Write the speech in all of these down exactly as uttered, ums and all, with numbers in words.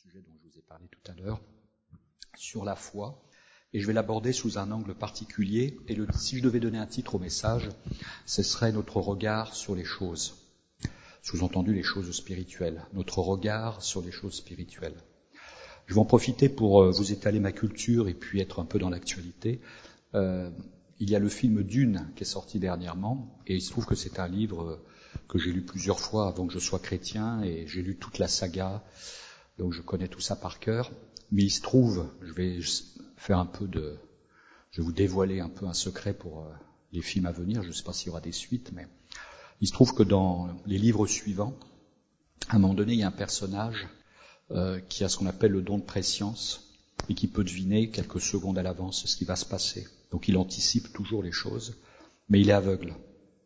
sujet dont je vous ai parlé tout à l'heure, sur la foi, et je vais l'aborder sous un angle particulier, et le, si je devais donner un titre au message, ce serait notre regard sur les choses, sous-entendu les choses spirituelles, notre regard sur les choses spirituelles. Je vais en profiter pour vous étaler ma culture et puis être un peu dans l'actualité. Euh, il y a le film Dune qui est sorti dernièrement, et il se trouve que c'est un livre que j'ai lu plusieurs fois avant que je sois chrétien, et j'ai lu toute la saga, donc je connais tout ça par cœur. Mais il se trouve, je vais faire un peu de, je vais vous dévoiler un peu un secret pour les films à venir, je ne sais pas s'il y aura des suites, mais il se trouve que dans les livres suivants, à un moment donné, il y a un personnage euh, qui a ce qu'on appelle le don de préscience, et qui peut deviner quelques secondes à l'avance ce qui va se passer. Donc il anticipe toujours les choses, mais il est aveugle.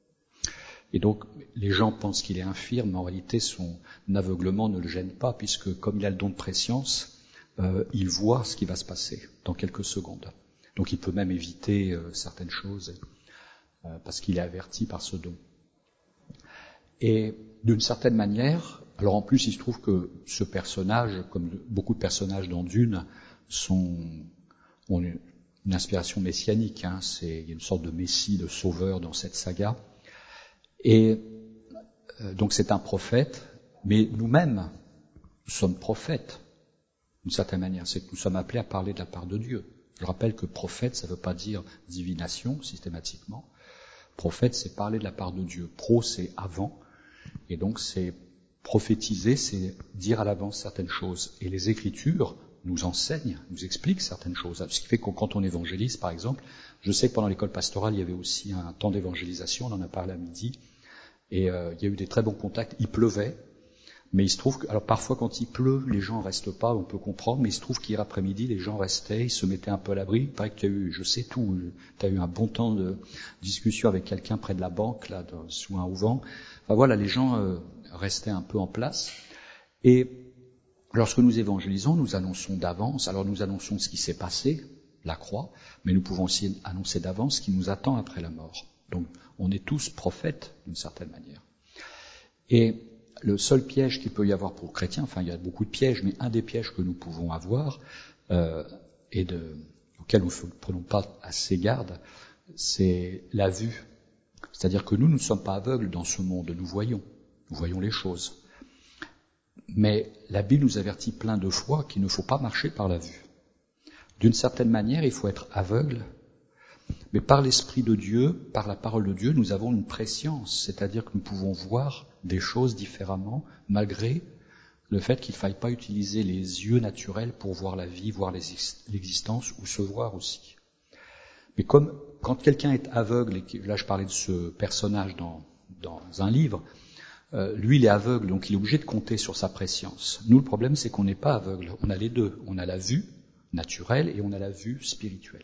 Et donc les gens pensent qu'il est infirme, mais en réalité son aveuglement ne le gêne pas, puisque comme il a le don de préscience, euh, il voit ce qui va se passer dans quelques secondes. Donc il peut même éviter euh, certaines choses, euh, parce qu'il est averti par ce don. Et d'une certaine manière, alors en plus il se trouve que ce personnage, comme beaucoup de personnages dans Dune, sont, ont une, une inspiration messianique, hein, c'est, il y a une sorte de messie, de sauveur dans cette saga. Et euh, donc c'est un prophète, mais nous-mêmes, nous sommes prophètes, d'une certaine manière. C'est que nous sommes appelés à parler de la part de Dieu. Je rappelle que prophète, ça ne veut pas dire divination, systématiquement. Prophète, c'est parler de la part de Dieu. Pro, c'est avant. Et donc c'est prophétiser, c'est dire à l'avance certaines choses. Et les Écritures nous enseignent, nous expliquent certaines choses. Ce qui fait que quand on évangélise, par exemple, je sais que pendant l'école pastorale, il y avait aussi un temps d'évangélisation, on en a parlé à midi, et euh, il y a eu des très bons contacts. Il pleuvait, mais il se trouve que, alors parfois quand il pleut, les gens restent pas, on peut comprendre, mais il se trouve qu'hier après-midi, les gens restaient, ils se mettaient un peu à l'abri. Il paraît que tu as eu, je sais tout, tu as eu un bon temps de discussion avec quelqu'un près de la banque, là, dans, sous un auvent. Enfin voilà, les gens euh, restaient un peu en place. Et lorsque nous évangélisons, nous annonçons d'avance, alors nous annonçons ce qui s'est passé, la croix, mais nous pouvons aussi annoncer d'avance ce qui nous attend après la mort. Donc on est tous prophètes d'une certaine manière. Et le seul piège qu'il peut y avoir pour le chrétien, enfin il y a beaucoup de pièges, mais un des pièges que nous pouvons avoir, euh, et de, auquel nous ne prenons pas assez garde, c'est la vue. C'est-à-dire que nous, nous ne sommes pas aveugles dans ce monde, nous voyons, nous voyons les choses. Mais la Bible nous avertit plein de fois qu'il ne faut pas marcher par la vue. D'une certaine manière, il faut être aveugle, mais par l'Esprit de Dieu, par la parole de Dieu, nous avons une préscience, c'est-à-dire que nous pouvons voir des choses différemment, malgré le fait qu'il ne faille pas utiliser les yeux naturels pour voir la vie, voir l'existence ou se voir aussi. Mais comme quand quelqu'un est aveugle, et là je parlais de ce personnage dans, dans un livre, euh, lui il est aveugle, donc il est obligé de compter sur sa préscience. Nous le problème c'est qu'on n'est pas aveugle, on a les deux, on a la vue naturelle et on a la vue spirituelle.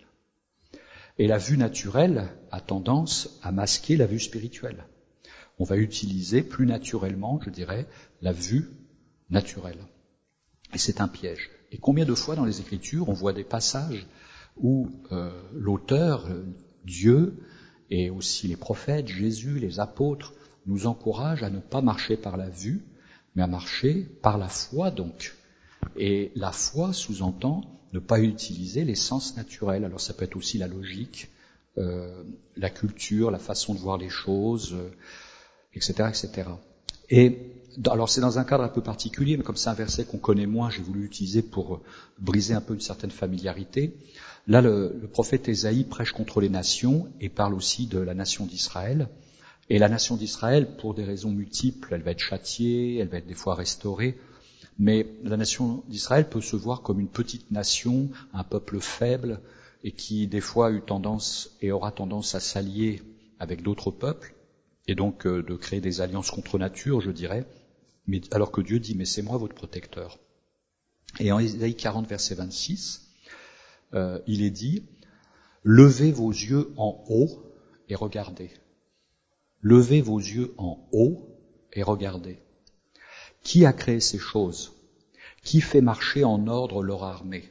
Et la vue naturelle a tendance à masquer la vue spirituelle. On va utiliser plus naturellement, je dirais, la vue naturelle. Et c'est un piège. Et combien de fois dans les Écritures on voit des passages où euh, l'auteur, euh, Dieu, et aussi les prophètes, Jésus, les apôtres, nous encouragent à ne pas marcher par la vue, mais à marcher par la foi donc. Et la foi sous-entend ne pas utiliser les sens naturels. Alors ça peut être aussi la logique, euh, la culture, la façon de voir les choses, euh, et cetera, et cetera. Et alors c'est dans un cadre un peu particulier, mais comme c'est un verset qu'on connaît moins, j'ai voulu l'utiliser pour briser un peu une certaine familiarité. Là, le, le prophète Ésaïe prêche contre les nations et parle aussi de la nation d'Israël. Et la nation d'Israël, pour des raisons multiples, elle va être châtiée, elle va être des fois restaurée. Mais la nation d'Israël peut se voir comme une petite nation, un peuple faible, et qui des fois a eu tendance et aura tendance à s'allier avec d'autres peuples, et donc euh, de créer des alliances contre nature, je dirais, mais, alors que Dieu dit « mais c'est moi votre protecteur ». Et en Ésaïe quarante, verset vingt-six, euh, il est dit « Levez vos yeux en haut et regardez. Levez vos yeux en haut et regardez. Qui a créé ces choses? Qui fait marcher en ordre leur armée?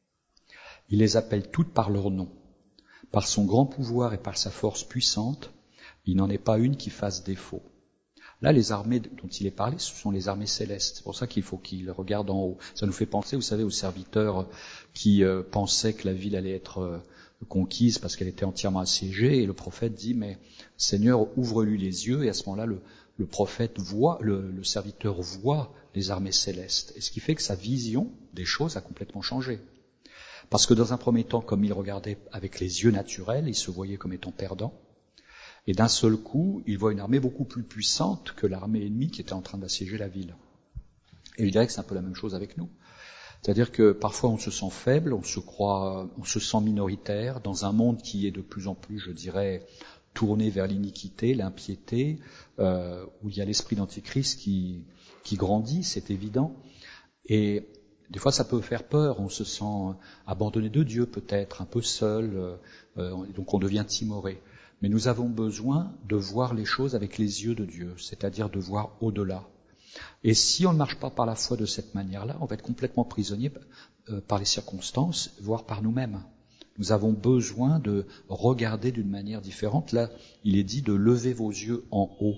Il les appelle toutes par leur nom. Par son grand pouvoir et par sa force puissante, il n'en est pas une qui fasse défaut. Là, les armées dont il est parlé, ce sont les armées célestes. C'est pour ça qu'il faut qu'il regarde en haut. Ça nous fait penser, vous savez, aux serviteurs qui euh, pensaient que la ville allait être euh, conquise parce qu'elle était entièrement assiégée, et le prophète dit, mais Seigneur, ouvre-lui les yeux, et à ce moment-là, le, le prophète voit, le, le serviteur voit les armées célestes. Et ce qui fait que sa vision des choses a complètement changé. Parce que dans un premier temps, comme il regardait avec les yeux naturels, il se voyait comme étant perdant. Et d'un seul coup, il voit une armée beaucoup plus puissante que l'armée ennemie qui était en train d'assiéger la ville. Et je dirais que c'est un peu la même chose avec nous. C'est-à-dire que parfois on se sent faible, on se croit, on se sent minoritaire dans un monde qui est de plus en plus, je dirais, tourné vers l'iniquité, l'impiété, euh, où il y a l'esprit d'antichrist qui, qui grandit, c'est évident. Et des fois, ça peut faire peur. On se sent abandonné de Dieu, peut-être, un peu seul, euh, donc on devient timoré. Mais nous avons besoin de voir les choses avec les yeux de Dieu, c'est-à-dire de voir au-delà. Et si on ne marche pas par la foi de cette manière-là, on va être complètement prisonnier par les circonstances, voire par nous-mêmes. Nous avons besoin de regarder d'une manière différente. Là, il est dit de lever vos yeux en haut.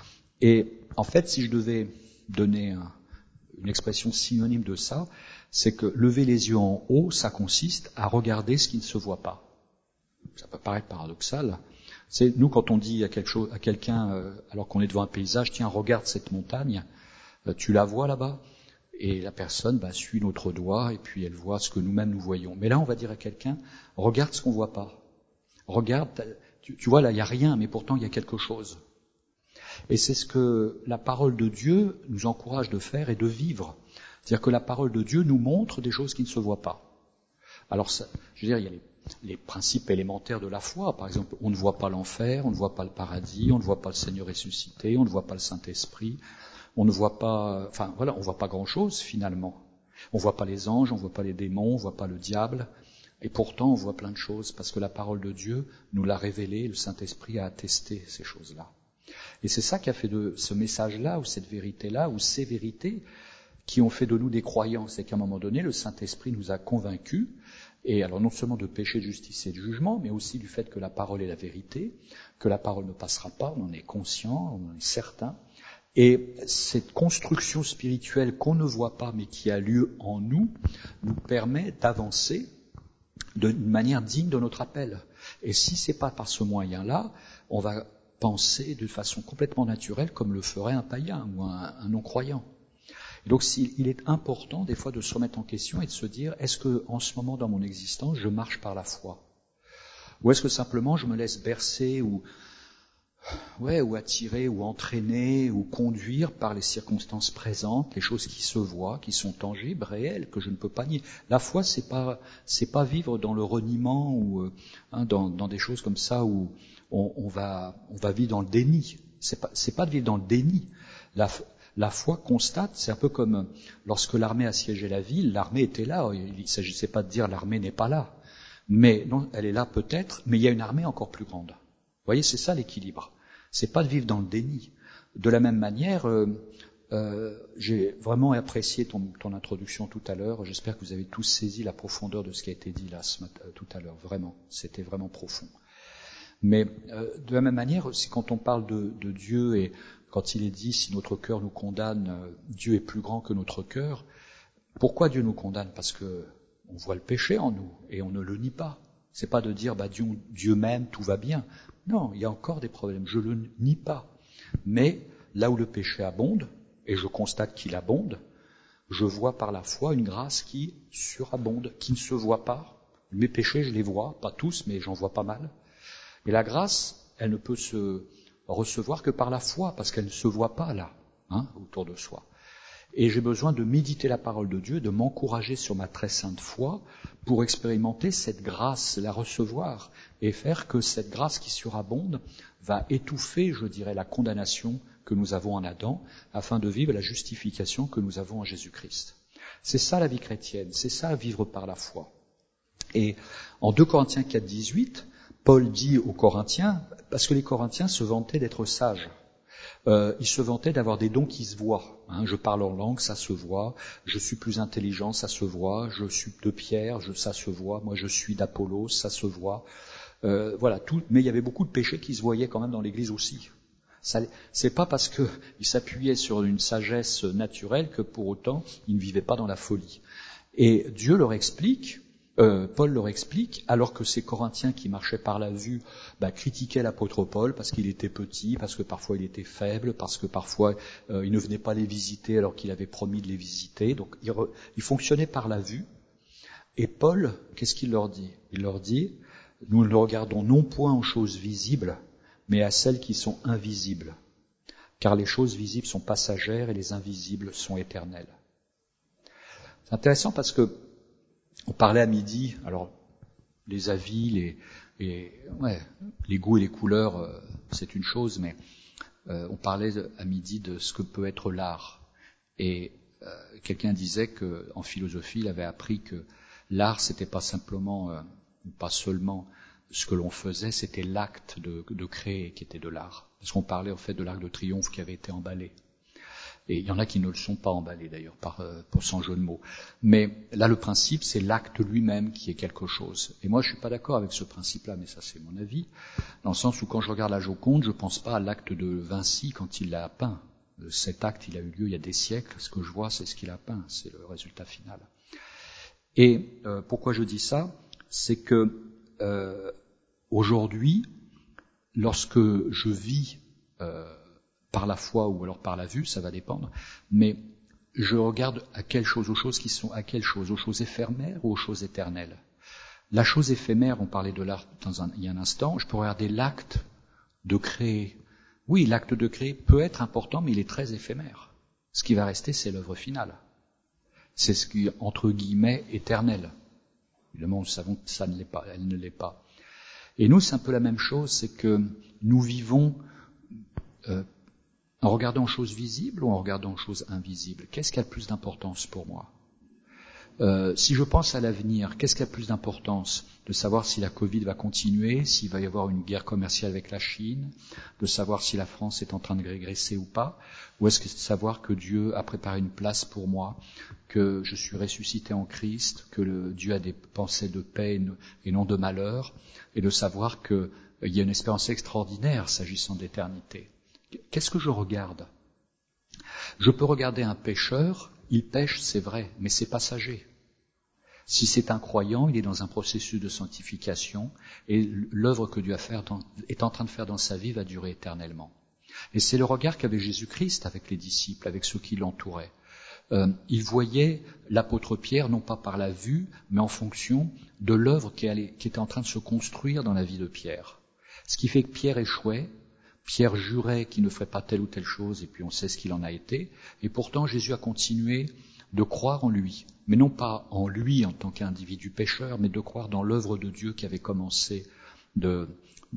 Et en fait, si je devais donner un, une expression synonyme de ça, c'est que lever les yeux en haut, ça consiste à regarder ce qui ne se voit pas. Ça peut paraître paradoxal. C'est nous, quand on dit à, quelque chose, à quelqu'un, euh, alors qu'on est devant un paysage, tiens, regarde cette montagne, euh, tu la vois là-bas? Et la personne bah, suit notre doigt et puis elle voit ce que nous-mêmes nous voyons. Mais là, on va dire à quelqu'un, regarde ce qu'on voit pas. Regarde, tu, tu vois, là, il n'y a rien, mais pourtant, il y a quelque chose. Et c'est ce que la parole de Dieu nous encourage de faire et de vivre. C'est-à-dire que la parole de Dieu nous montre des choses qui ne se voient pas. Alors, ça, je veux dire, il y a les les principes élémentaires de la foi. Par exemple, on ne voit pas l'enfer, on ne voit pas le paradis, on ne voit pas le Seigneur ressuscité, on ne voit pas le Saint-Esprit, on ne voit pas, enfin voilà, on ne voit pas grand-chose finalement. On ne voit pas les anges, on ne voit pas les démons, on ne voit pas le diable, et pourtant on voit plein de choses parce que la parole de Dieu nous l'a révélé, le Saint-Esprit a attesté ces choses-là. Et c'est ça qui a fait de ce message-là, ou cette vérité-là, ou ces vérités, qui ont fait de nous des croyants. C'est qu'à un moment donné, le Saint-Esprit nous a convaincus. Et alors non seulement de péché, de justice et de jugement, mais aussi du fait que la parole est la vérité, que la parole ne passera pas, on en est conscient, on en est certain. Et cette construction spirituelle qu'on ne voit pas mais qui a lieu en nous, nous permet d'avancer d'une manière digne de notre appel. Et si c'est pas par ce moyen-là, on va penser de façon complètement naturelle comme le ferait un païen ou un, un non-croyant. Et donc il est important des fois de se remettre en question et de se dire, est-ce que en ce moment dans mon existence, je marche par la foi? Ou est-ce que simplement je me laisse bercer ou, ouais, ou attirer ou entraîner ou conduire par les circonstances présentes, les choses qui se voient, qui sont tangibles, réelles, que je ne peux pas nier? La foi, c'est pas, c'est pas vivre dans le reniement ou hein, dans, dans des choses comme ça où on, on va, on va vivre dans le déni. C'est pas, c'est pas de vivre dans le déni. La, La foi constate, c'est un peu comme lorsque l'armée assiégeait la ville, l'armée était là, il ne s'agissait pas de dire l'armée n'est pas là, mais non, elle est là peut-être, mais il y a une armée encore plus grande. Vous voyez, c'est ça l'équilibre, c'est pas de vivre dans le déni. De la même manière, euh, euh, j'ai vraiment apprécié ton, ton introduction tout à l'heure, j'espère que vous avez tous saisi la profondeur de ce qui a été dit là ce matin, tout à l'heure, vraiment, c'était vraiment profond. Mais euh, de la même manière, c'est quand on parle de, de Dieu et quand il est dit, si notre cœur nous condamne, Dieu est plus grand que notre cœur. Pourquoi Dieu nous condamne? Parce que on voit le péché en nous et on ne le nie pas. C'est pas de dire, bah Dieu, Dieu m'aime, tout va bien. Non, il y a encore des problèmes. Je le nie pas. Mais là où le péché abonde, et je constate qu'il abonde, je vois par la foi une grâce qui surabonde, qui ne se voit pas. Mes péchés, je les vois, pas tous, mais j'en vois pas mal. Et la grâce, elle ne peut se recevoir que par la foi, parce qu'elle ne se voit pas là, hein, autour de soi. Et j'ai besoin de méditer la parole de Dieu, de m'encourager sur ma très sainte foi pour expérimenter cette grâce, la recevoir et faire que cette grâce qui surabonde va étouffer, je dirais, la condamnation que nous avons en Adam, afin de vivre la justification que nous avons en Jésus-Christ. C'est ça la vie chrétienne, c'est ça vivre par la foi. Et en deux Corinthiens quatre, dix-huit, Paul dit aux Corinthiens, parce que les Corinthiens se vantaient d'être sages, euh, ils se vantaient d'avoir des dons qui se voient. Hein, je parle en langue, ça se voit. Je suis plus intelligent, ça se voit. Je suis de Pierre, je, ça se voit. Moi, je suis d'Apollos, ça se voit. Euh, voilà, tout. Mais il y avait beaucoup de péchés qui se voyaient quand même dans l'Église aussi. Ça, c'est pas parce qu'il s'appuyait sur une sagesse naturelle que pour autant il ne vivait pas dans la folie. Et Dieu leur explique, euh, Paul leur explique, alors que ces Corinthiens qui marchaient par la vue bah, critiquaient l'apôtre Paul parce qu'il était petit, parce que parfois il était faible, parce que parfois euh, il ne venait pas les visiter alors qu'il avait promis de les visiter. Donc il, re, il fonctionnait par la vue. Et Paul, qu'est-ce qu'il leur dit? Il leur dit, nous ne regardons non point aux choses visibles, mais à celles qui sont invisibles. Car les choses visibles sont passagères et les invisibles sont éternelles. C'est intéressant parce que on parlait à midi, alors les avis, les, les, ouais, les goûts et les couleurs, euh, c'est une chose, mais euh, on parlait à midi de ce que peut être l'art. Et euh, quelqu'un disait qu'en philosophie, il avait appris que l'art, c'était pas simplement, euh, pas seulement ce que l'on faisait, c'était l'acte de, de créer qui était de l'art. Parce qu'on parlait en fait de l'Arc de Triomphe qui avait été emballé. Et il y en a qui ne le sont pas emballés d'ailleurs, par, euh, pour sans jeu de mots. Mais là, le principe, c'est l'acte lui-même qui est quelque chose. Et moi, je suis pas d'accord avec ce principe-là, mais ça, c'est mon avis. Dans le sens où quand je regarde la Joconde, je pense pas à l'acte de Vinci quand il l'a peint. Cet acte, il a eu lieu il y a des siècles. Ce que je vois, c'est ce qu'il a peint. C'est le résultat final. Et euh, pourquoi je dis ça? C'est que euh, aujourd'hui, lorsque je vis euh, par la foi ou alors par la vue, ça va dépendre, mais je regarde à quelle chose, aux choses qui sont à quelle chose, aux choses éphémères ou aux choses éternelles. La chose éphémère, on parlait de l'art dans un, il y a un instant, je peux regarder l'acte de créer. Oui, l'acte de créer peut être important, mais il est très éphémère. Ce qui va rester, c'est l'œuvre finale. C'est ce qui est, entre guillemets, éternel. Évidemment, nous savons que ça ne l'est pas, elle ne l'est pas. Et nous, c'est un peu la même chose, c'est que nous vivons euh, en regardant aux choses visibles ou en regardant aux choses invisibles. Qu'est-ce qui a le plus d'importance pour moi? euh, Si je pense à l'avenir, qu'est-ce qui a le plus d'importance? De savoir si la Covid va continuer, s'il va y avoir une guerre commerciale avec la Chine, de savoir si la France est en train de régresser ou pas, ou est-ce que c'est de savoir que Dieu a préparé une place pour moi, que je suis ressuscité en Christ, que le, Dieu a des pensées de paix et non de malheur, et de savoir qu'il y a une espérance extraordinaire s'agissant d'éternité. Qu'est-ce que je regarde? Je peux regarder un pécheur, il pêche, c'est vrai, mais c'est passager. Si c'est un croyant, il est dans un processus de sanctification et l'œuvre que Dieu a fait dans, est en train de faire dans sa vie va durer éternellement. Et c'est le regard qu'avait Jésus-Christ avec les disciples, avec ceux qui l'entouraient. Euh, il voyait l'apôtre Pierre non pas par la vue, mais en fonction de l'œuvre qui, allait, qui était en train de se construire dans la vie de Pierre. Ce qui fait que Pierre échouait, Pierre jurait qu'il ne ferait pas telle ou telle chose, et puis on sait ce qu'il en a été, et pourtant Jésus a continué de croire en lui, mais non pas en lui en tant qu'individu pécheur, mais de croire dans l'œuvre de Dieu qui avait commencé de,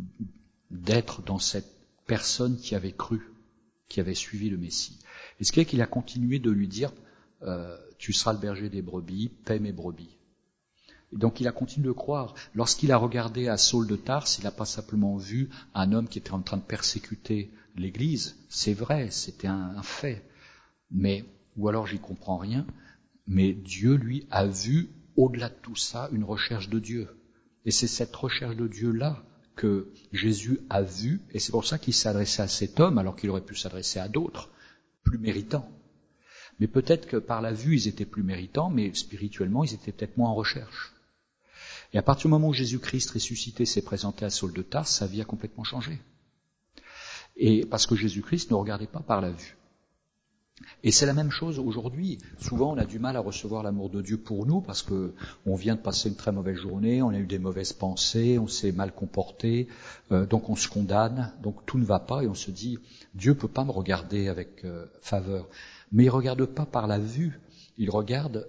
d'être dans cette personne qui avait cru, qui avait suivi le Messie. Et ce qui est qu'il a continué de lui dire, euh, tu seras le berger des brebis, paie mes brebis. Et donc il a continué de croire. Lorsqu'il a regardé à Saul de Tarse, il n'a pas simplement vu un homme qui était en train de persécuter l'Église. C'est vrai, c'était un, un fait. Mais, ou alors j'y comprends rien, mais Dieu, lui, a vu, au-delà de tout ça, une recherche de Dieu. Et c'est cette recherche de Dieu-là que Jésus a vue, et c'est pour ça qu'il s'est adressé à cet homme, alors qu'il aurait pu s'adresser à d'autres, plus méritants. Mais peut-être que par la vue, ils étaient plus méritants, mais spirituellement, ils étaient peut-être moins en recherche. Et à partir du moment où Jésus-Christ ressuscité s'est présenté à Saul de Tarse, sa vie a complètement changé. Et parce que Jésus-Christ ne regardait pas par la vue. Et c'est la même chose aujourd'hui. Souvent, on a du mal à recevoir l'amour de Dieu pour nous parce que on vient de passer une très mauvaise journée, on a eu des mauvaises pensées, on s'est mal comporté, euh, donc on se condamne, donc tout ne va pas et on se dit Dieu peut pas me regarder avec euh, faveur. Mais il regarde pas par la vue, il regarde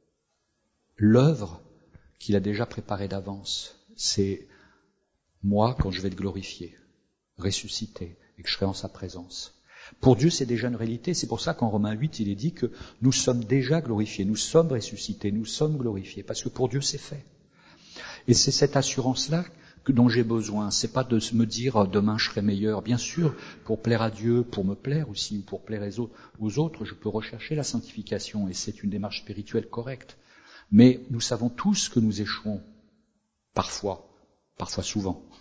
l'œuvre qu'il a déjà préparée d'avance. C'est moi quand je vais être glorifié, ressuscité et que je serai en sa présence. Pour Dieu, c'est déjà une réalité. C'est pour ça qu'en Romains huit, il est dit que nous sommes déjà glorifiés, nous sommes ressuscités, nous sommes glorifiés, parce que pour Dieu, c'est fait. Et c'est cette assurance-là que, dont j'ai besoin. C'est pas de me dire demain je serai meilleur. Bien sûr, pour plaire à Dieu, pour me plaire aussi, ou pour plaire aux autres, je peux rechercher la sanctification, et c'est une démarche spirituelle correcte. Mais nous savons tous que nous échouons, parfois, parfois souvent.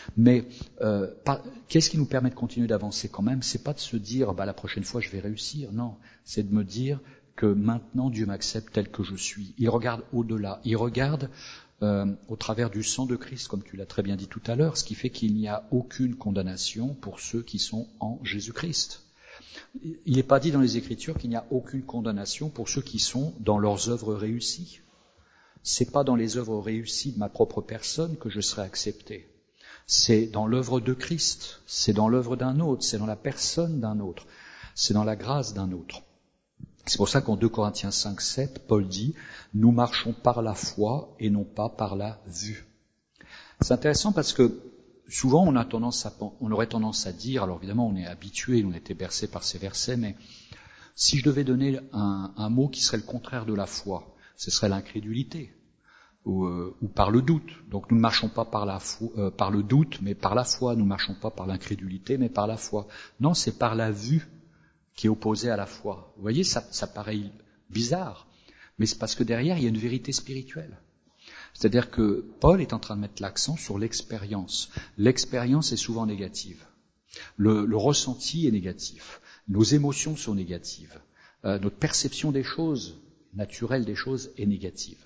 Mais euh, par, qu'est-ce qui nous permet de continuer d'avancer quand même? C'est pas de se dire bah, la prochaine fois je vais réussir. Non, c'est de me dire que maintenant Dieu m'accepte tel que je suis. Il regarde au-delà. Il regarde euh, au travers du sang de Christ, comme tu l'as très bien dit tout à l'heure, ce qui fait qu'il n'y a aucune condamnation pour ceux qui sont en Jésus-Christ. Il n'est pas dit dans les Écritures qu'il n'y a aucune condamnation pour ceux qui sont dans leurs œuvres réussies. C'est pas dans les œuvres réussies de ma propre personne que je serai accepté. C'est dans l'œuvre de Christ, c'est dans l'œuvre d'un autre, c'est dans la personne d'un autre, c'est dans la grâce d'un autre. C'est pour ça qu'en deux Corinthiens cinq, sept, Paul dit « Nous marchons par la foi et non pas par la vue ». C'est intéressant parce que souvent on a tendance à, on aurait tendance à dire, alors évidemment on est habitué, on a été bercé par ces versets, mais si je devais donner un, un mot qui serait le contraire de la foi, ce serait l'incrédulité. Ou, euh, ou par le doute. Donc nous ne marchons pas par, la foi, euh, par le doute, mais par la foi. Nous ne marchons pas par l'incrédulité, mais par la foi. Non, c'est par la vue qui est opposée à la foi. Vous voyez, ça, ça paraît bizarre, mais c'est parce que derrière, il y a une vérité spirituelle. C'est-à-dire que Paul est en train de mettre l'accent sur l'expérience. L'expérience est souvent négative. Le, le ressenti est négatif. Nos émotions sont négatives. Euh, notre perception des choses, naturelle des choses, est négative.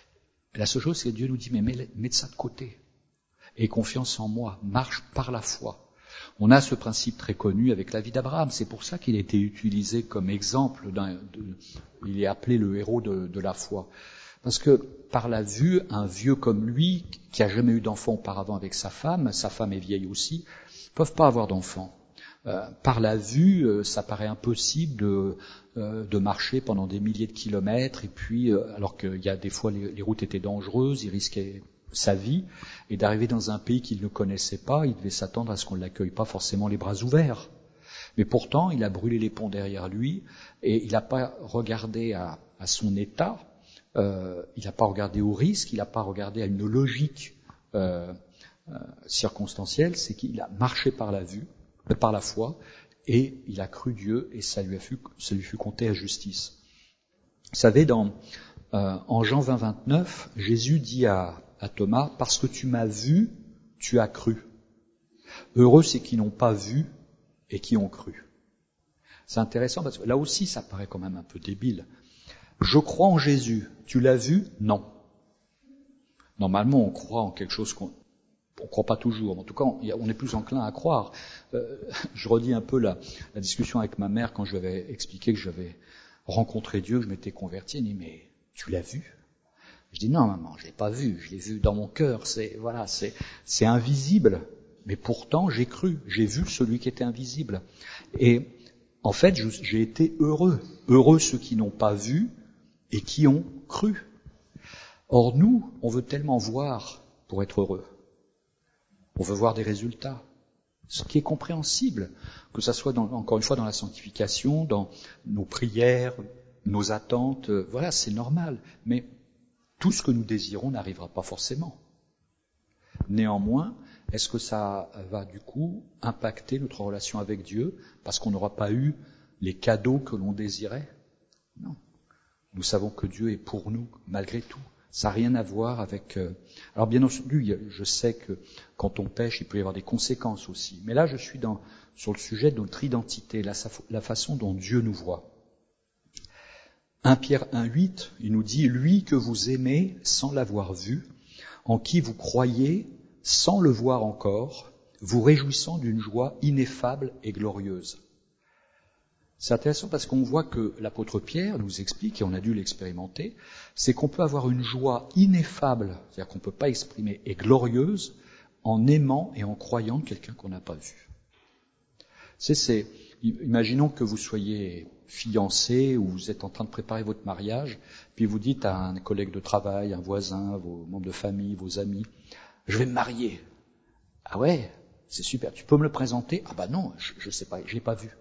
La seule chose, c'est que Dieu nous dit, mais mets, mets ça de côté. Aie confiance en moi, marche par la foi. On a ce principe très connu avec la vie d'Abraham. C'est pour ça qu'il a été utilisé comme exemple. D'un, de, il est appelé le héros de, de la foi. Parce que par la vue, un vieux comme lui, qui a jamais eu d'enfant auparavant avec sa femme, sa femme est vieille aussi, ne peuvent pas avoir d'enfant. Euh, par la vue, euh, ça paraît impossible de, euh, de marcher pendant des milliers de kilomètres, et puis, euh, alors qu'il y a des fois les, les routes étaient dangereuses, il risquait sa vie, et d'arriver dans un pays qu'il ne connaissait pas, il devait s'attendre à ce qu'on ne l'accueille pas forcément les bras ouverts. Mais pourtant, il a brûlé les ponts derrière lui, et il n'a pas regardé à, à son état, euh, il n'a pas regardé au risque, il n'a pas regardé à une logique euh, euh, circonstancielle, c'est qu'il a marché par la vue, par la foi, et il a cru Dieu, et ça lui, a fut, ça lui fut compté à justice. Vous savez, dans, euh, en Jean vingt, vingt-neuf, Jésus dit à, à Thomas, « Parce que tu m'as vu, tu as cru. Heureux c'est qui n'ont pas vu et qui ont cru. » C'est intéressant, parce que là aussi, ça paraît quand même un peu débile. Je crois en Jésus, tu l'as vu? Non. Normalement, on croit en quelque chose qu'on on ne croit pas toujours, en tout cas, on est plus enclin à croire. Euh, je redis un peu la, la discussion avec ma mère quand je lui avais expliqué que j'avais rencontré Dieu, que je m'étais converti. Elle dit, mais tu l'as vu? Je dis, non, maman, je l'ai pas vu, je l'ai vu dans mon cœur, c'est, voilà, c'est, c'est invisible, mais pourtant j'ai cru, j'ai vu celui qui était invisible. Et en fait, je, j'ai été heureux, heureux ceux qui n'ont pas vu et qui ont cru. Or nous, on veut tellement voir pour être heureux. On veut voir des résultats, ce qui est compréhensible, que ça soit dans, encore une fois dans la sanctification, dans nos prières, nos attentes, euh, voilà, c'est normal. Mais tout ce que nous désirons n'arrivera pas forcément. Néanmoins, est-ce que ça va du coup impacter notre relation avec Dieu parce qu'on n'aura pas eu les cadeaux que l'on désirait? Non. Nous savons que Dieu est pour nous malgré tout. Ça n'a rien à voir avec... Euh... Alors bien entendu, je sais que quand on pêche, il peut y avoir des conséquences aussi. Mais là, je suis dans, sur le sujet de notre identité, la, la façon dont Dieu nous voit. un Pierre un, huit, il nous dit « Lui que vous aimez sans l'avoir vu, en qui vous croyez sans le voir encore, vous réjouissant d'une joie ineffable et glorieuse. » C'est intéressant parce qu'on voit que l'apôtre Pierre nous explique, et on a dû l'expérimenter, c'est qu'on peut avoir une joie ineffable, c'est-à-dire qu'on ne peut pas exprimer, et glorieuse, en aimant et en croyant quelqu'un qu'on n'a pas vu. C'est, c'est, imaginons que vous soyez fiancé ou vous êtes en train de préparer votre mariage, puis vous dites à un collègue de travail, un voisin, vos membres de famille, vos amis, « Je vais me marier. » « Ah ouais, c'est super, tu peux me le présenter ?»« Ah bah non, je ne sais pas, je l'ai pas vu. »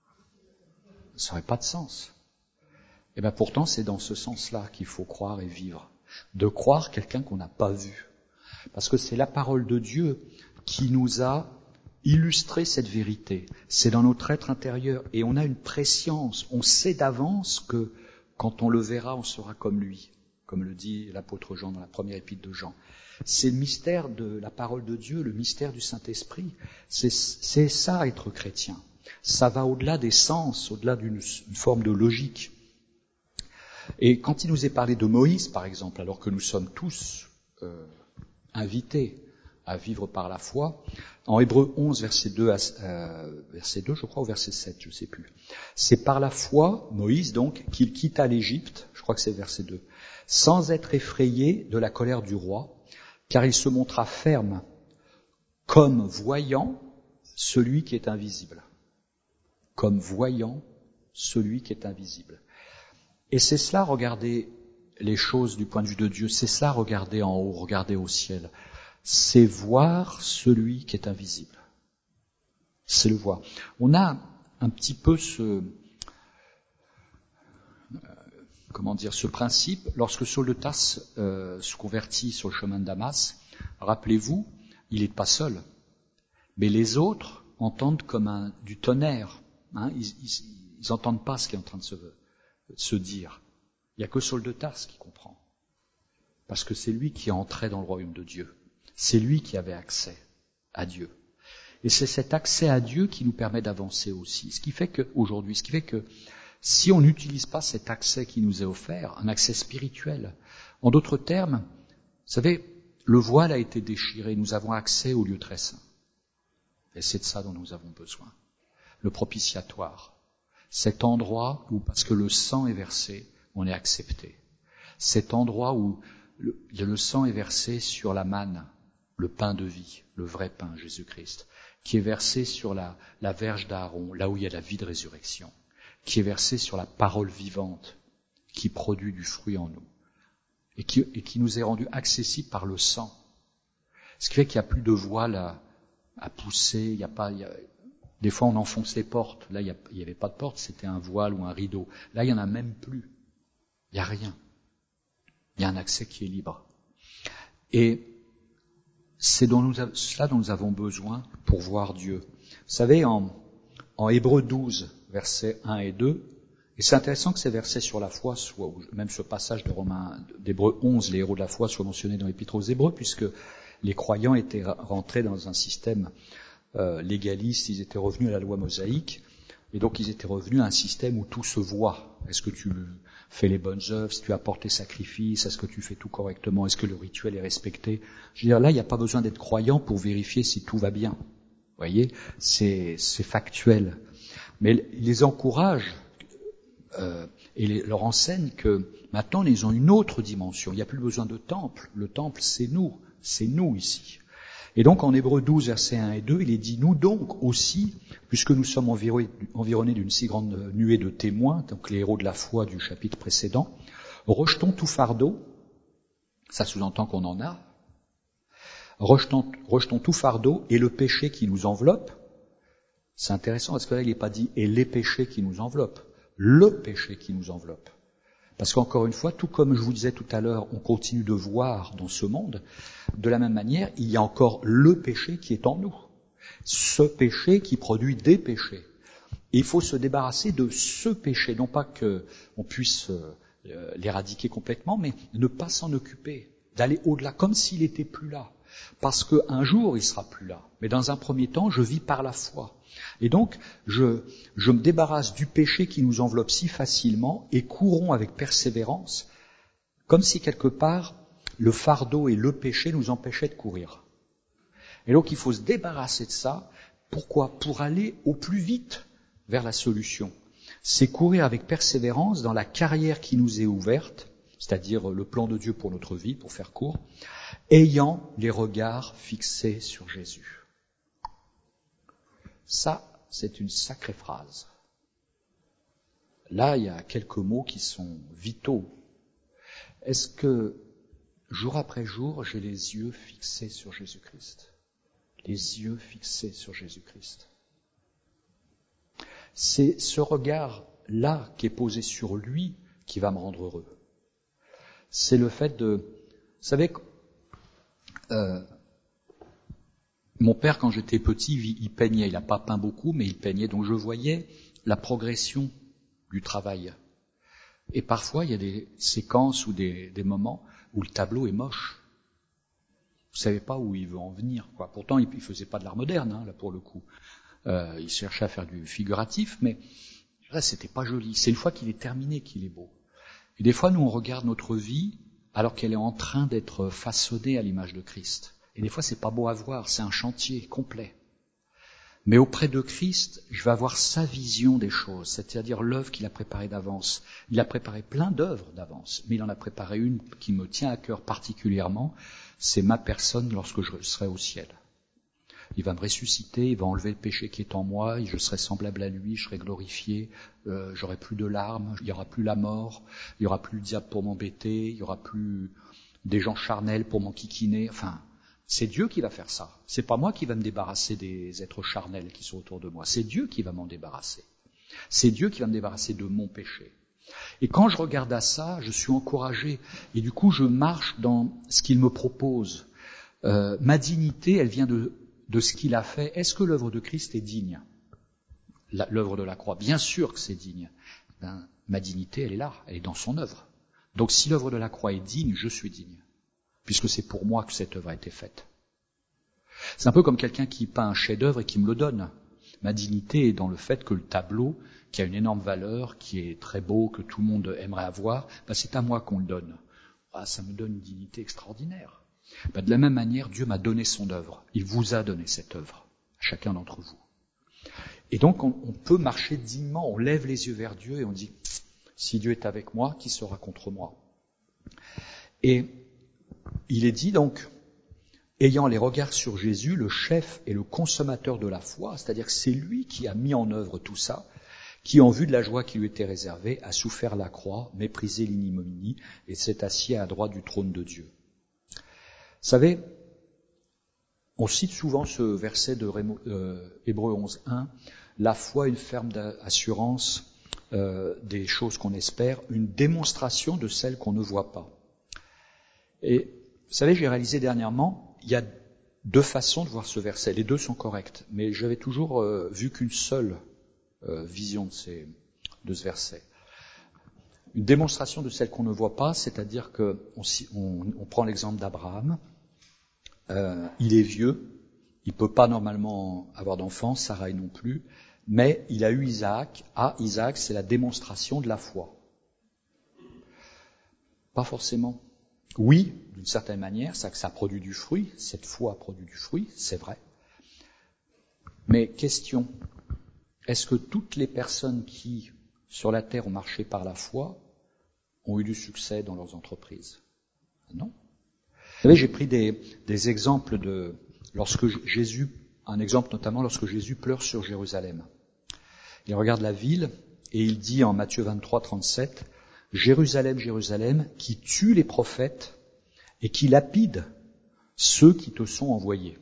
Ça n'aurait pas de sens. Et bien pourtant, c'est dans ce sens-là qu'il faut croire et vivre. De croire quelqu'un qu'on n'a pas vu. Parce que c'est la parole de Dieu qui nous a illustré cette vérité. C'est dans notre être intérieur. Et on a une prescience. On sait d'avance que quand on le verra, on sera comme lui. Comme le dit l'apôtre Jean dans la première épître de Jean. C'est le mystère de la parole de Dieu, le mystère du Saint-Esprit. C'est, c'est ça être chrétien. Ça va au-delà des sens, au-delà d'une une forme de logique. Et quand il nous est parlé de Moïse, par exemple, alors que nous sommes tous euh, invités à vivre par la foi, en Hébreux onze, verset deux, à, euh, verset deux, je crois, ou verset sept, je ne sais plus. C'est par la foi, Moïse donc, qu'il quitta l'Égypte, je crois que c'est verset deux, sans être effrayé de la colère du roi, car il se montra ferme, comme voyant celui qui est invisible. Comme voyant celui qui est invisible. Et c'est cela, regarder les choses du point de vue de Dieu, c'est cela, regarder en haut, regarder au ciel. C'est voir celui qui est invisible. C'est le voir. On a un petit peu ce, euh, comment dire, ce principe, lorsque Saul de Tarse euh, se convertit sur le chemin de Damas, rappelez-vous, il n'est pas seul, mais les autres entendent comme un, du tonnerre. Hein, ils n'entendent pas ce qui est en train de se, se dire. Il n'y a que Saul de Tarse qui comprend. Parce que c'est lui qui entrait dans le royaume de Dieu. C'est lui qui avait accès à Dieu. Et c'est cet accès à Dieu qui nous permet d'avancer aussi. Ce qui fait qu'aujourd'hui, ce qui fait que si on n'utilise pas cet accès qui nous est offert, un accès spirituel, en d'autres termes, vous savez, le voile a été déchiré, nous avons accès au lieu très saint. Et c'est de ça dont nous avons besoin. Le propitiatoire. Cet endroit où, parce que le sang est versé, on est accepté. Cet endroit où le, le sang est versé sur la manne, le pain de vie, le vrai pain, Jésus-Christ, qui est versé sur la, la verge d'Aaron, là où il y a la vie de résurrection, qui est versé sur la parole vivante, qui produit du fruit en nous, et qui, et qui nous est rendu accessible par le sang. Ce qui fait qu'il n'y a plus de voile à, à pousser, il n'y a pas... Il y a, des fois, on enfonce les portes. Là, il n'y avait pas de porte, c'était un voile ou un rideau. Là, il n'y en a même plus. Il n'y a rien. Il y a un accès qui est libre. Et c'est dont nous, cela dont nous avons besoin pour voir Dieu. Vous savez, en, en Hébreux douze, versets un et deux, et c'est intéressant que ces versets sur la foi soient, ou même ce passage de Romains, d'Hébreux onze, les héros de la foi, soient mentionnés dans l'Épître aux Hébreux, puisque les croyants étaient rentrés dans un système Euh, légalistes, ils étaient revenus à la loi mosaïque, et donc ils étaient revenus à un système où tout se voit. Est-ce que tu fais les bonnes œuvres, si tu apportes tes sacrifices, est-ce que tu fais tout correctement, est-ce que le rituel est respecté? Je veux dire, là, il n'y a pas besoin d'être croyant pour vérifier si tout va bien. Vous voyez, c'est, c'est factuel. Mais il les encourage euh, et les, leur enseigne que maintenant, ils ont une autre dimension. Il n'y a plus besoin de temple. Le temple, c'est nous. C'est nous ici. Et donc, en Hébreux douze, versets un et deux, il est dit, nous donc aussi, puisque nous sommes environnés d'une si grande nuée de témoins, donc les héros de la foi du chapitre précédent, rejetons tout fardeau, ça sous-entend qu'on en a, rejetons, rejetons tout fardeau et le péché qui nous enveloppe. C'est intéressant parce que là, il n'est pas dit et les péchés qui nous enveloppent, le péché qui nous enveloppe. Parce qu'encore une fois, tout comme je vous disais tout à l'heure, on continue de voir dans ce monde, de la même manière, il y a encore le péché qui est en nous. Ce péché qui produit des péchés. Et il faut se débarrasser de ce péché, non pas qu'on puisse l'éradiquer complètement, mais ne pas s'en occuper, d'aller au-delà, comme s'il n'était plus là. Parce qu'un jour, il sera plus là. Mais dans un premier temps, je vis par la foi. Et donc, je, je me débarrasse du péché qui nous enveloppe si facilement et courons avec persévérance, comme si quelque part, le fardeau et le péché nous empêchaient de courir. Et donc, il faut se débarrasser de ça. Pourquoi ? Pour aller au plus vite vers la solution. C'est courir avec persévérance dans la carrière qui nous est ouverte, c'est-à-dire le plan de Dieu pour notre vie, pour faire court, ayant les regards fixés sur Jésus. Ça, c'est une sacrée phrase. Là, il y a quelques mots qui sont vitaux. Est-ce que, jour après jour, j'ai les yeux fixés sur Jésus-Christ ? Les yeux fixés sur Jésus-Christ. C'est ce regard-là qui est posé sur lui qui va me rendre heureux. C'est le fait de... Vous savez, euh, mon père, quand j'étais petit, il peignait. Il n'a pas peint beaucoup, mais il peignait. Donc je voyais la progression du travail. Et parfois, il y a des séquences ou des, des moments où le tableau est moche. Vous savez pas où il veut en venir, quoi. Pourtant, il, il faisait pas de l'art moderne, hein, là, pour le coup. Euh, il cherchait à faire du figuratif, mais là, c'était pas joli. C'est une fois qu'il est terminé qu'il est beau. Et des fois, nous, on regarde notre vie alors qu'elle est en train d'être façonnée à l'image de Christ. Et des fois, c'est pas beau à voir, c'est un chantier complet. Mais auprès de Christ, je vais avoir sa vision des choses, c'est-à-dire l'œuvre qu'il a préparée d'avance. Il a préparé plein d'œuvres d'avance, mais il en a préparé une qui me tient à cœur particulièrement, c'est ma personne lorsque je serai au ciel. Il va me ressusciter, il va enlever le péché qui est en moi, et je serai semblable à lui, je serai glorifié, euh, j'aurai plus de larmes, il n'y aura plus la mort, il n'y aura plus le diable pour m'embêter, il n'y aura plus des gens charnels pour m'enquiquiner, enfin... C'est Dieu qui va faire ça. C'est pas moi qui va me débarrasser des êtres charnels qui sont autour de moi. C'est Dieu qui va m'en débarrasser. C'est Dieu qui va me débarrasser de mon péché. Et quand je regarde à ça, je suis encouragé. Et du coup, je marche dans ce qu'il me propose. Euh, ma dignité, elle vient de, de ce qu'il a fait. Est-ce que l'œuvre de Christ est digne ? La, l'œuvre de la croix, bien sûr que c'est digne. Ben, ma dignité, elle est là. Elle est dans son œuvre. Donc si l'œuvre de la croix est digne, je suis digne. Puisque c'est pour moi que cette œuvre a été faite. C'est un peu comme quelqu'un qui peint un chef-d'œuvre et qui me le donne. Ma dignité est dans le fait que le tableau, qui a une énorme valeur, qui est très beau, que tout le monde aimerait avoir, ben c'est à moi qu'on le donne. Ah, ça me donne une dignité extraordinaire. Ben de la même manière, Dieu m'a donné son œuvre. Il vous a donné cette œuvre, chacun d'entre vous. Et donc, on, on peut marcher dignement, on lève les yeux vers Dieu et on dit, si Dieu est avec moi, qui sera contre moi ? Et il est dit donc, ayant les regards sur Jésus, le chef et le consommateur de la foi, c'est-à-dire que c'est lui qui a mis en œuvre tout ça, qui, en vue de la joie qui lui était réservée, a souffert la croix, méprisé l'ignominie et s'est assis à la droite du trône de Dieu. Vous savez, on cite souvent ce verset de euh, Hébreux onze un, la foi, une ferme assurance euh, des choses qu'on espère, une démonstration de celles qu'on ne voit pas. Et vous savez, j'ai réalisé dernièrement, il y a deux façons de voir ce verset. Les deux sont correctes, mais j'avais toujours euh, vu qu'une seule euh, vision de, ces, de ce verset. Une démonstration de celle qu'on ne voit pas, c'est-à-dire qu'on on, on prend l'exemple d'Abraham. Euh, il est vieux, il ne peut pas normalement avoir d'enfant, Sarai non plus, mais il a eu Isaac. Ah, Isaac, c'est la démonstration de la foi. Pas forcément. Oui, d'une certaine manière, ça, ça produit du fruit, cette foi produit du fruit, c'est vrai. Mais question, est-ce que toutes les personnes qui, sur la terre, ont marché par la foi, ont eu du succès dans leurs entreprises ? Non. Vous savez, j'ai pris des, des exemples de, lorsque Jésus, un exemple notamment lorsque Jésus pleure sur Jérusalem. Il regarde la ville et il dit en Matthieu vingt-trois, trente-sept, Jérusalem, Jérusalem, qui tue les prophètes et qui lapide ceux qui te sont envoyés.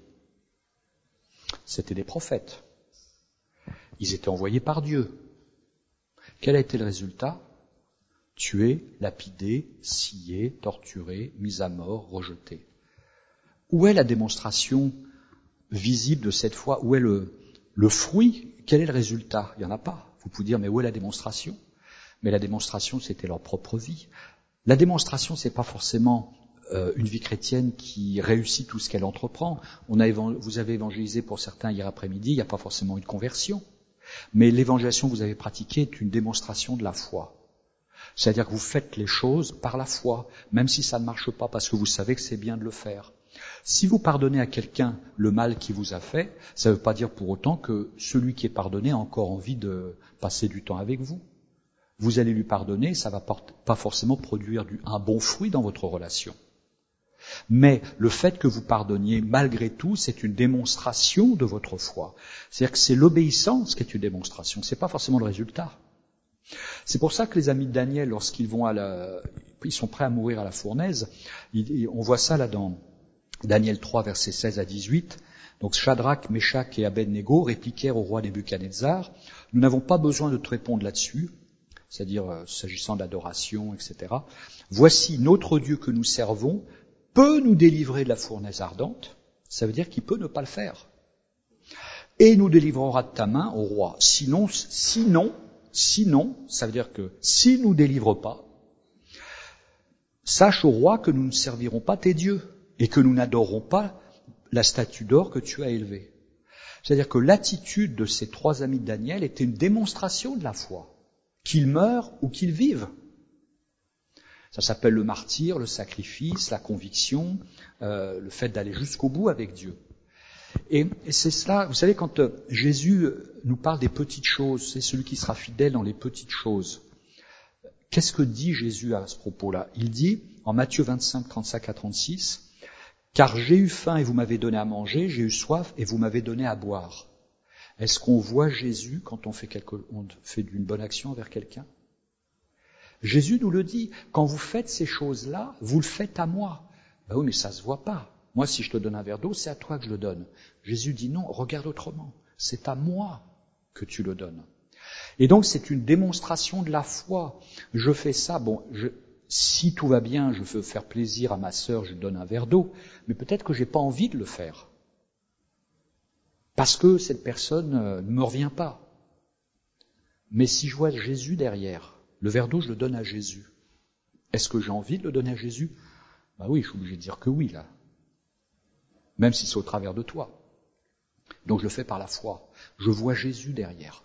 C'était des prophètes. Ils étaient envoyés par Dieu. Quel a été le résultat ? Tués, lapidés, sciés, torturés, mis à mort, rejetés. Où est la démonstration visible de cette foi ? Où est le, le fruit ? Quel est le résultat ? Il n'y en a pas. Vous pouvez dire, mais où est la démonstration ? Mais la démonstration, c'était leur propre vie. La démonstration, c'est pas forcément euh, une vie chrétienne qui réussit tout ce qu'elle entreprend. On a évan- vous avez évangélisé pour certains hier après-midi, il n'y a pas forcément une conversion. Mais l'évangélisation que vous avez pratiquée est une démonstration de la foi. C'est-à-dire que vous faites les choses par la foi, même si ça ne marche pas, parce que vous savez que c'est bien de le faire. Si vous pardonnez à quelqu'un le mal qu'il vous a fait, ça ne veut pas dire pour autant que celui qui est pardonné a encore envie de passer du temps avec vous. Vous allez lui pardonner, ça ne va pas forcément produire du, un bon fruit dans votre relation. Mais le fait que vous pardonniez malgré tout, c'est une démonstration de votre foi. C'est-à-dire que c'est l'obéissance qui est une démonstration, c'est pas forcément le résultat. C'est pour ça que les amis de Daniel, lorsqu'ils vont à la, ils sont prêts à mourir à la fournaise, ils, on voit ça là dans Daniel trois, versets seize à dix-huit. Donc Shadrach, Meshach et Abednego répliquèrent au roi Nebuchadnezzar, nous n'avons pas besoin de te répondre là-dessus, c'est-à-dire euh, s'agissant de l'adoration, et cetera. Voici notre Dieu que nous servons peut nous délivrer de la fournaise ardente, ça veut dire qu'il peut ne pas le faire. Et il nous délivrera de ta main au roi. Sinon, sinon, sinon, ça veut dire que s'il ne nous délivre pas, sache au roi que nous ne servirons pas tes dieux et que nous n'adorons pas la statue d'or que tu as élevée. C'est-à-dire que l'attitude de ces trois amis de Daniel était une démonstration de la foi, qu'ils meurent ou qu'ils vivent. Ça s'appelle le martyre, le sacrifice, la conviction, euh, le fait d'aller jusqu'au bout avec Dieu. Et, et c'est cela, vous savez, quand euh, Jésus nous parle des petites choses, c'est celui qui sera fidèle dans les petites choses. Qu'est-ce que dit Jésus à ce propos-là? Il dit, en Matthieu vingt-cinq, trente-cinq à trente-six, « Car j'ai eu faim et vous m'avez donné à manger, j'ai eu soif et vous m'avez donné à boire. » Est-ce qu'on voit Jésus quand on fait, quelque, on fait une bonne action envers quelqu'un? Jésus nous le dit, quand vous faites ces choses-là, vous le faites à moi. Ben oui, mais ça se voit pas. Moi, si je te donne un verre d'eau, c'est à toi que je le donne. Jésus dit non, regarde autrement. C'est à moi que tu le donnes. Et donc, c'est une démonstration de la foi. Je fais ça, bon, je, si tout va bien, je veux faire plaisir à ma sœur, je lui donne un verre d'eau, mais peut-être que j'ai pas envie de le faire. Parce que cette personne ne me revient pas. Mais si je vois Jésus derrière, le verre d'eau, je le donne à Jésus. Est-ce que j'ai envie de le donner à Jésus? Ben oui, je suis obligé de dire que oui, là. Même si c'est au travers de toi. Donc je le fais par la foi. Je vois Jésus derrière.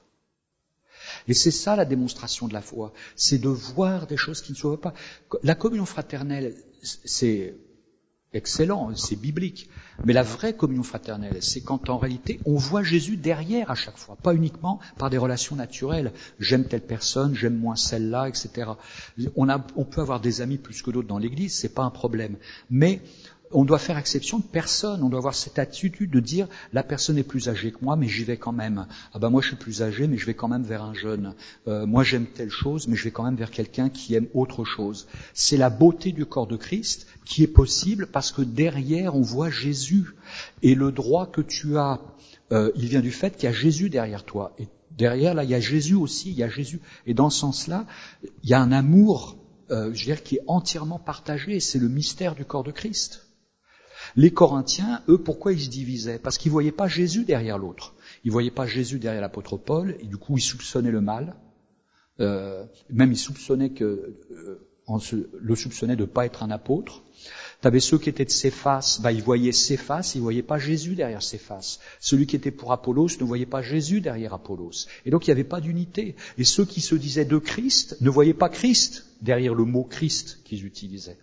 Et c'est ça la démonstration de la foi. C'est de voir des choses qui ne se voient pas. La communion fraternelle, c'est excellent, c'est biblique. Mais la vraie communion fraternelle, c'est quand en réalité on voit Jésus derrière à chaque fois, pas uniquement par des relations naturelles. J'aime telle personne, j'aime moins celle-là, et cetera. On, a, on peut avoir des amis plus que d'autres dans l'Église, c'est pas un problème. Mais on doit faire exception de personne. On doit avoir cette attitude de dire la personne est plus âgée que moi, mais j'y vais quand même. Ah ben moi je suis plus âgé, mais je vais quand même vers un jeune. Euh, moi j'aime telle chose, mais je vais quand même vers quelqu'un qui aime autre chose. C'est la beauté du corps de Christ qui est possible parce que derrière on voit Jésus. Et le droit que tu as, euh, il vient du fait qu'il y a Jésus derrière toi. Et derrière là il y a Jésus aussi, il y a Jésus. Et dans ce sens-là, il y a un amour, euh, je veux dire, qui est entièrement partagé. C'est le mystère du corps de Christ. Les Corinthiens, eux, pourquoi ils se divisaient? Parce qu'ils ne voyaient pas Jésus derrière l'autre. Ils ne voyaient pas Jésus derrière l'apôtre Paul, et du coup, ils soupçonnaient le mal. Euh, même ils soupçonnaient que, euh, en se, le soupçonnaient de ne pas être un apôtre. Tu avais ceux qui étaient de Céphas, bah, ils voyaient Céphas, ils ne voyaient pas Jésus derrière Céphas. Celui qui était pour Apollos ne voyait pas Jésus derrière Apollos. Et donc, il n'y avait pas d'unité. Et ceux qui se disaient de Christ ne voyaient pas Christ derrière le mot Christ qu'ils utilisaient.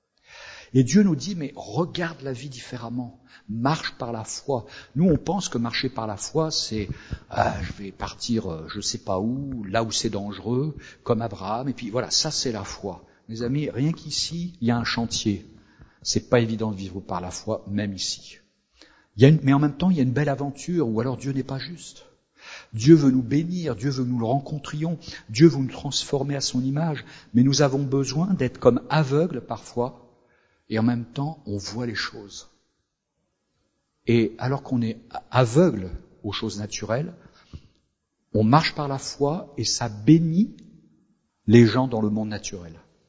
Et Dieu nous dit, mais regarde la vie différemment, marche par la foi. Nous, on pense que marcher par la foi, c'est ah, je vais partir je ne sais pas où, là où c'est dangereux, comme Abraham, et puis voilà, ça c'est la foi. Mes amis, rien qu'ici, il y a un chantier. C'est pas évident de vivre par la foi, même ici. Il y a une, mais en même temps, il y a une belle aventure, ou alors Dieu n'est pas juste. Dieu veut nous bénir, Dieu veut que nous le rencontrions, Dieu veut nous transformer à son image, mais nous avons besoin d'être comme aveugles parfois, et en même temps, on voit les choses. Et alors qu'on est aveugle aux choses naturelles, on marche par la foi et ça bénit les gens dans le monde naturel.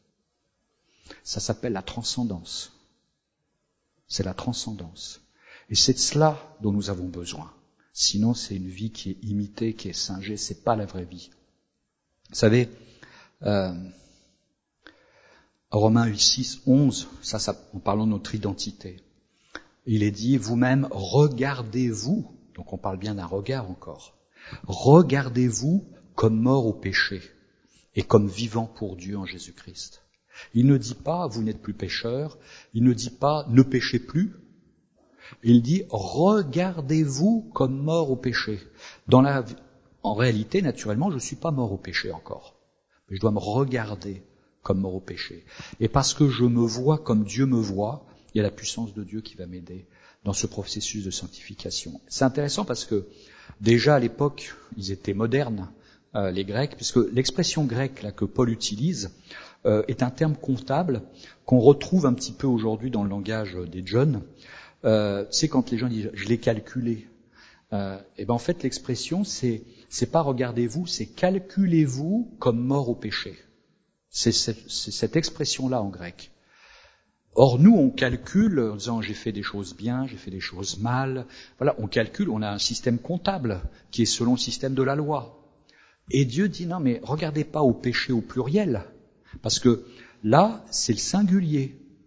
Ça s'appelle la transcendance. C'est la transcendance. Et c'est de cela dont nous avons besoin. Sinon, c'est une vie qui est imitée, qui est singée, c'est pas la vraie vie. Vous savez, euh, Romains huit, six, onze, ça, ça, en parlant de notre identité, il est dit, vous-même, regardez-vous, donc on parle bien d'un regard encore, regardez-vous comme mort au péché et comme vivant pour Dieu en Jésus-Christ. Il ne dit pas, vous n'êtes plus pécheur, il ne dit pas, ne péchez plus, il dit, regardez-vous comme mort au péché. Dans la, en réalité, naturellement, je ne suis pas mort au péché encore, mais je dois me regarder comme mort au péché. Et parce que je me vois comme Dieu me voit, il y a la puissance de Dieu qui va m'aider dans ce processus de sanctification. C'est intéressant parce que déjà à l'époque, ils étaient modernes, euh, les Grecs, puisque l'expression grecque là, que Paul utilise euh, est un terme comptable qu'on retrouve un petit peu aujourd'hui dans le langage des jeunes. Euh, c'est quand les gens disent « je l'ai calculé euh, ». Et ben en fait l'expression c'est c'est pas regardez-vous, c'est calculez-vous comme mort au péché. C'est cette, c'est cette expression-là en grec. Or, nous, on calcule en disant j'ai fait des choses bien, j'ai fait des choses mal. Voilà, on calcule, on a un système comptable qui est selon le système de la loi. Et Dieu dit non, mais regardez pas au péché au pluriel, parce que là, c'est le singulier.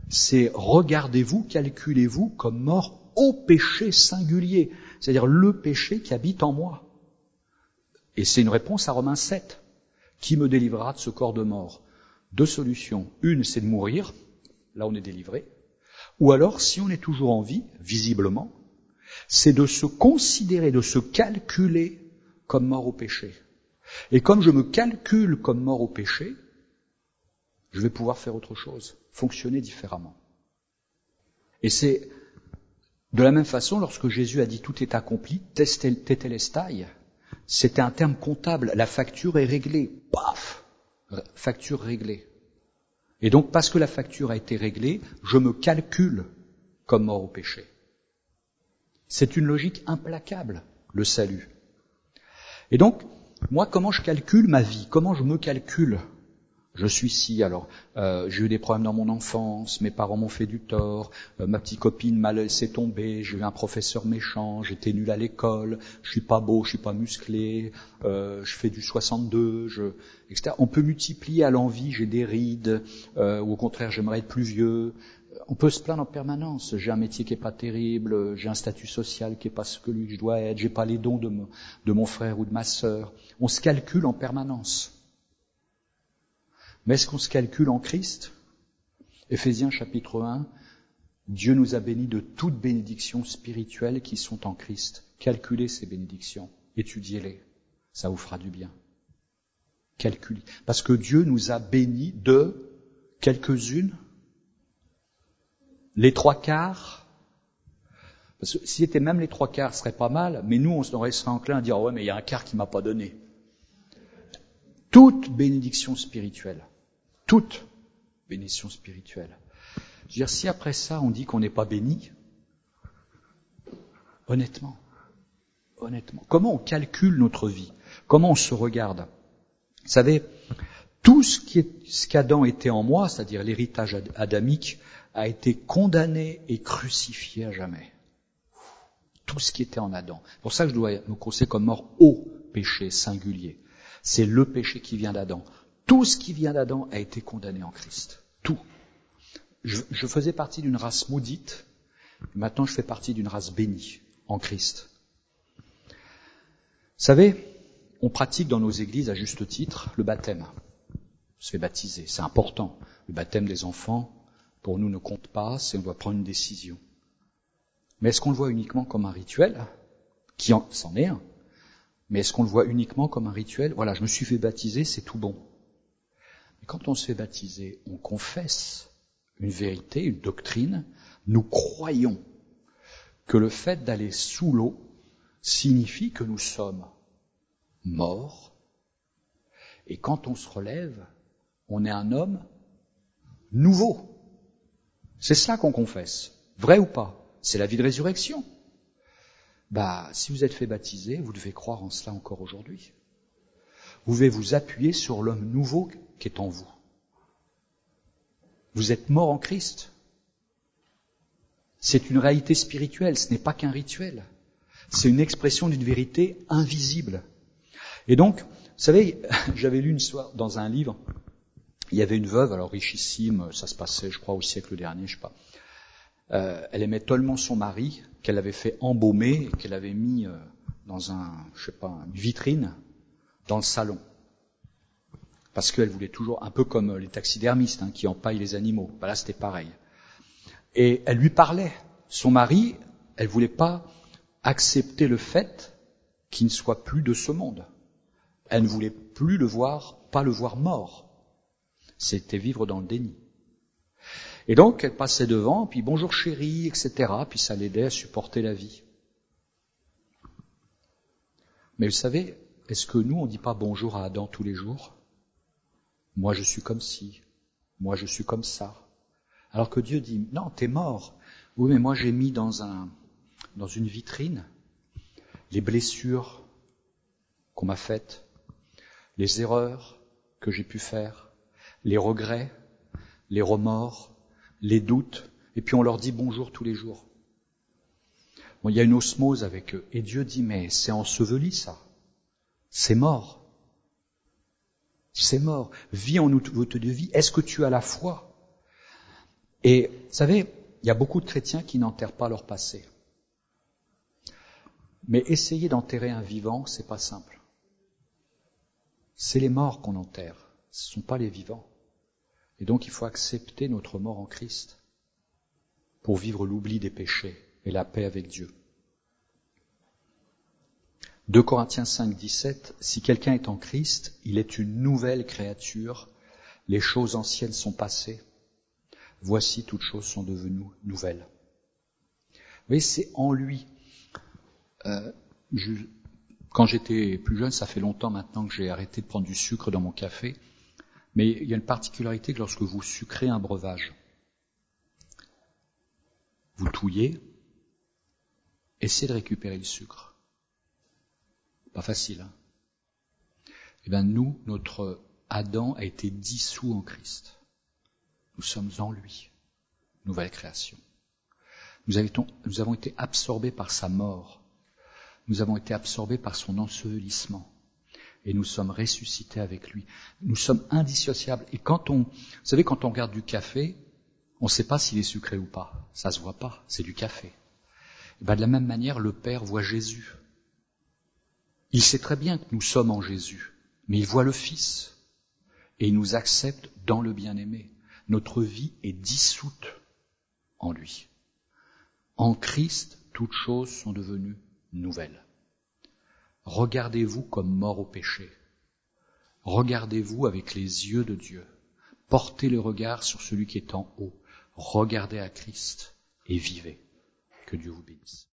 c'est regardez-vous, calculez-vous comme mort au péché singulier, c'est-à-dire le péché qui habite en moi. Et c'est une réponse à Romains sept. Qui me délivrera de ce corps de mort? Deux solutions. Une, c'est de mourir, là on est délivré. Ou alors, si on est toujours en vie, visiblement, c'est de se considérer, de se calculer comme mort au péché. Et comme je me calcule comme mort au péché, je vais pouvoir faire autre chose, fonctionner différemment. Et c'est de la même façon, lorsque Jésus a dit « tout est accompli », tétélestai, c'était un terme comptable, la facture est réglée, paf, facture réglée. Et donc, parce que la facture a été réglée, je me calcule comme mort au péché. C'est une logique implacable, le salut. Et donc, moi, comment je calcule ma vie? Comment je me calcule? Je suis ci, alors, euh, j'ai eu des problèmes dans mon enfance, mes parents m'ont fait du tort, euh, ma petite copine m'a laissé tomber, j'ai eu un professeur méchant, j'étais nul à l'école, je suis pas beau, je suis pas musclé, euh, je fais du soixante-deux, je, et cetera. On peut multiplier à l'envi, j'ai des rides, euh, ou au contraire, j'aimerais être plus vieux. On peut se plaindre en permanence. J'ai un métier qui est pas terrible, j'ai un statut social qui est pas ce que lui je dois être, j'ai pas les dons de, me, de mon frère ou de ma sœur. On se calcule en permanence. Mais est-ce qu'on se calcule en Christ? Éphésiens chapitre un, Dieu nous a bénis de toutes bénédictions spirituelles qui sont en Christ. Calculez ces bénédictions, étudiez-les, ça vous fera du bien. Calculez. Parce que Dieu nous a bénis de quelques-unes, les trois quarts. Parce que si c'était même les trois quarts, ce serait pas mal, mais nous, on serait enclin à dire, oh ouais, mais il y a un quart qui m'a pas donné. Toute bénédiction spirituelle. Toute bénédiction spirituelle. Je veux dire, si après ça, on dit qu'on n'est pas béni, honnêtement, honnêtement, comment on calcule notre vie? Comment on se regarde? Vous savez, tout ce qui est, ce qu'Adam était en moi, c'est-à-dire l'héritage adamique, a été condamné et crucifié à jamais. Tout ce qui était en Adam. C'est pour ça que je dois me considérer comme mort au péché singulier. C'est le péché qui vient d'Adam. Tout ce qui vient d'Adam a été condamné en Christ. Tout. Je, je faisais partie d'une race maudite. Maintenant, je fais partie d'une race bénie en Christ. Vous savez, on pratique dans nos églises, à juste titre, le baptême. On se fait baptiser. C'est important. Le baptême des enfants, pour nous, ne compte pas. C'est on doit prendre une décision. Mais est-ce qu'on le voit uniquement comme un rituel? Qui en, c'en est un. Mais est-ce qu'on le voit uniquement comme un rituel? Voilà, je me suis fait baptiser, c'est tout bon. Mais quand on se fait baptiser, on confesse une vérité, une doctrine. Nous croyons que le fait d'aller sous l'eau signifie que nous sommes morts. Et quand on se relève, on est un homme nouveau. C'est ça qu'on confesse. Vrai ou pas? C'est la vie de résurrection. Bah, si vous êtes fait baptiser, vous devez croire en cela encore aujourd'hui. Vous devez vous appuyer sur l'homme nouveau qui est en vous. Vous êtes mort en Christ. C'est une réalité spirituelle, ce n'est pas qu'un rituel. C'est une expression d'une vérité invisible. Et donc, vous savez, j'avais lu une soirée dans un livre, il y avait une veuve, alors richissime, ça se passait, je crois, au siècle dernier, je sais pas. Euh, elle aimait tellement son mari qu'elle l'avait fait embaumer et qu'elle avait mis euh, dans un, je sais pas, une vitrine dans le salon. Parce qu'elle voulait toujours, un peu comme les taxidermistes hein, qui empaillent les animaux. Ben là, c'était pareil. Et elle lui parlait. Son mari, elle voulait pas accepter le fait qu'il ne soit plus de ce monde. Elle ne voulait plus le voir, pas le voir mort. C'était vivre dans le déni. Et donc, elle passait devant, puis bonjour chérie, et cetera. Puis ça l'aidait à supporter la vie. Mais vous savez, est-ce que nous, on ne dit pas bonjour à Adam tous les jours? Moi, je suis comme ci. Moi, je suis comme ça. Alors que Dieu dit, non, t'es mort. Oui, mais moi, j'ai mis dans un, dans une vitrine les blessures qu'on m'a faites, les erreurs que j'ai pu faire, les regrets, les remords, les doutes, et puis on leur dit bonjour tous les jours. Bon, il y a une osmose avec eux. Et Dieu dit, mais c'est enseveli ça. C'est mort. C'est mort. Vis en nouveauté de vie. Est-ce que tu as la foi? Et vous savez, il y a beaucoup de chrétiens qui n'enterrent pas leur passé. Mais essayer d'enterrer un vivant, c'est pas simple. C'est les morts qu'on enterre, ce ne sont pas les vivants. Et donc il faut accepter notre mort en Christ pour vivre l'oubli des péchés et la paix avec Dieu. deux Corinthiens cinq, dix-sept, si quelqu'un est en Christ, il est une nouvelle créature, les choses anciennes sont passées, voici toutes choses sont devenues nouvelles. Vous voyez, c'est en lui. Euh, je, quand j'étais plus jeune, ça fait longtemps maintenant que j'ai arrêté de prendre du sucre dans mon café, mais il y a une particularité que lorsque vous sucrez un breuvage, vous le touillez, essayez de récupérer le sucre. Pas facile, hein? Eh bien, nous, notre Adam a été dissous en Christ. Nous sommes en lui, nouvelle création. Nous avons, nous avons été absorbés par sa mort. Nous avons été absorbés par son ensevelissement. Et nous sommes ressuscités avec lui. Nous sommes indissociables. Et quand on, vous savez, quand on regarde du café, on ne sait pas s'il est sucré ou pas. Ça se voit pas. C'est du café. Et bien, de la même manière, le Père voit Jésus. Il sait très bien que nous sommes en Jésus, mais il voit le Fils et il nous accepte dans le bien-aimé. Notre vie est dissoute en lui. En Christ, toutes choses sont devenues nouvelles. Regardez-vous comme mort au péché. Regardez-vous avec les yeux de Dieu. Portez le regard sur celui qui est en haut. Regardez à Christ et vivez. Que Dieu vous bénisse.